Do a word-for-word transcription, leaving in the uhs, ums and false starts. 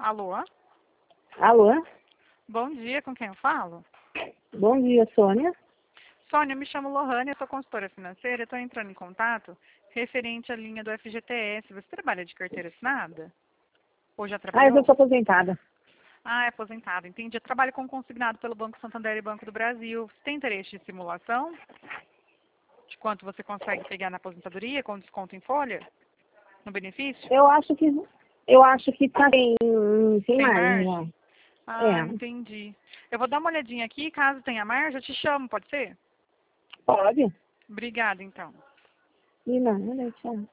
Alô? Alô? Bom dia, com quem eu falo? Bom dia, Sônia. Sônia, eu me chamo Lohane, eu sou consultora financeira, estou entrando em contato referente à linha do F G T S. Você trabalha de carteira assinada? Ou já Ah, eu já trabalhou? sou aposentada. Ah, é aposentado, entendi. Eu trabalho como consignado pelo Banco Santander e Banco do Brasil. Você tem interesse de simulação? De quanto você consegue pegar na aposentadoria com desconto em folha? No benefício? Eu acho que eu acho que tá sem, sem Tem margem, margem? né? Ah, É. entendi. Eu vou dar uma olhadinha aqui, caso tenha margem, eu te chamo, pode ser? Pode? Obrigada, então. E não, não deixa.